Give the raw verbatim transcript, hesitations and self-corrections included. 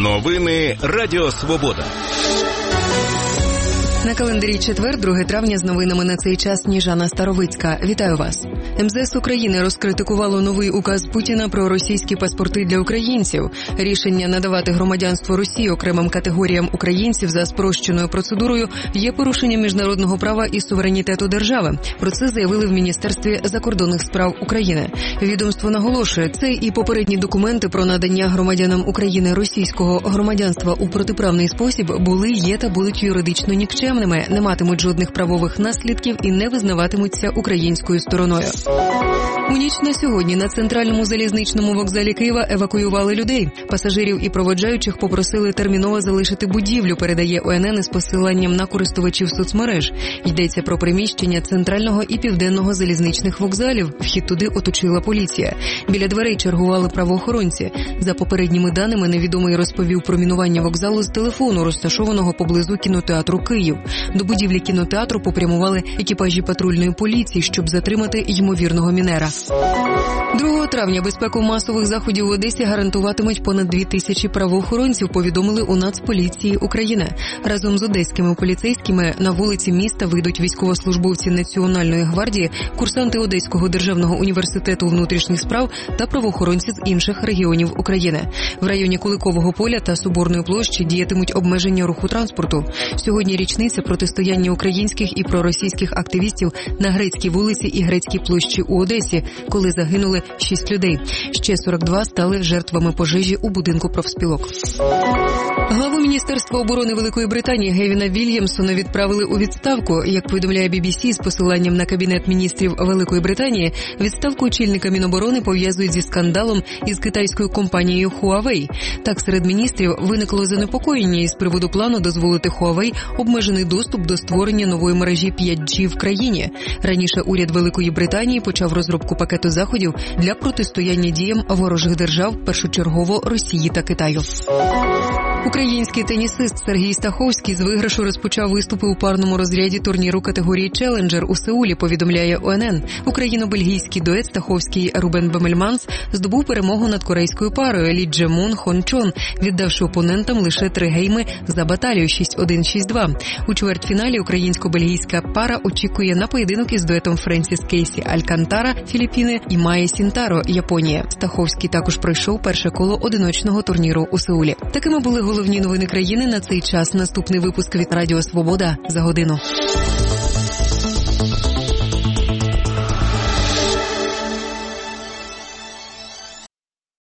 Новини Радіо Свобода. На календарі четвер, друге травня, з новинами на цей час Сніжана Старовицька. Вітаю вас. ем зе ес України розкритикувало новий указ Путіна про російські паспорти для українців. Рішення надавати громадянство Росії окремим категоріям українців за спрощеною процедурою є порушенням міжнародного права і суверенітету держави. Про це заявили в Міністерстві закордонних справ України. Відомство наголошує, це і попередні документи про надання громадянам України російського громадянства у протиправний спосіб були, є та будуть юридично нікчемними, не матимуть жодних правових наслідків і не визнаватимуться українською стороною. У ніч на сьогодні на центральному залізничному вокзалі Києва евакуювали людей. Пасажирів і проводжаючих попросили терміново залишити будівлю, передає о ен ен із посиланням на користувачів соцмереж. Йдеться про приміщення центрального і південного залізничних вокзалів. Вхід туди оточила поліція. Біля дверей чергували правоохоронці. За попередніми даними, невідомий розповів про мінування вокзалу з телефону, розташованого поблизу кінотеатру «Київ». До будівлі кінотеатру попрямували екіпажі патрульної поліції, щоб затримати ймовірного мінера. другого травня безпеку масових заходів в Одесі гарантуватимуть понад дві тисячі правоохоронців, повідомили у Нацполіції України. Разом з одеськими поліцейськими на вулиці міста вийдуть військовослужбовці Національної гвардії, курсанти Одеського державного університету внутрішніх справ та правоохоронці з інших регіонів України. В районі Куликового поля та Соборної площі діятимуть обмеження руху транспорту. Сьогодні річниця протистояння українських і проросійських активістів на Грецькій вулиці і Грецькій площі у Одесі, коли загинули шість людей. Ще сорок два стали жертвами пожежі у будинку профспілок. Главу Міністерства оборони Великої Британії Гевіна Вільямсона відправили у відставку. Як повідомляє бі бі сі з посиланням на Кабінет міністрів Великої Британії, відставку очільника Міноборони пов'язують зі скандалом із китайською компанією Huawei. Так, серед міністрів виникло занепокоєння із приводу плану дозволити Huawei обмежений доступ до створення нової мережі п'ять джі в країні. Раніше уряд Великої Британії почав розробку пакету заходів для протистояння діям ворожих держав, першочергово Росії та Китаю. Український тенісист Сергій Стаховський з виграшу розпочав виступи у парному розряді турніру категорії «Челенджер» у Сеулі, повідомляє о ен ен. Україно-бельгійський дует Стаховський-Рубен Бемельманс здобув перемогу над корейською парою Лі Джемун Хон-Чон, віддавши опонентам лише три гейми за баталію шість один - шість два. У чвертьфіналі українсько-бельгійська пара очікує на поєдинок із дуетом Френсіс Кейсі Алькантара, Філіппіни, і Майя Сінтаро, Японія. Стаховський також пройшов перше коло одиночного турніру у Сеулі. Такими були головні новини країни на цей час. Наступний випуск від Радіо Свобода за годину.